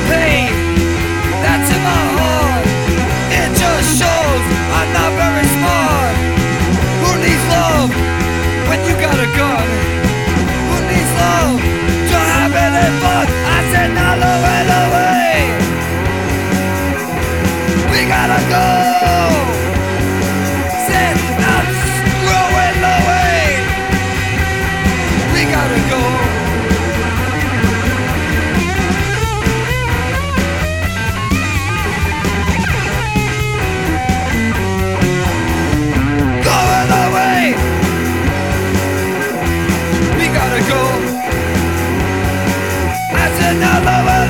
pain that's in my heart. It just shows I'm not very smart. Who needs love when you got a gun? Who needs love to have any fun? I said now away, away. We gotta go. Said I'm throwing away. We gotta go. Go. I said now, love.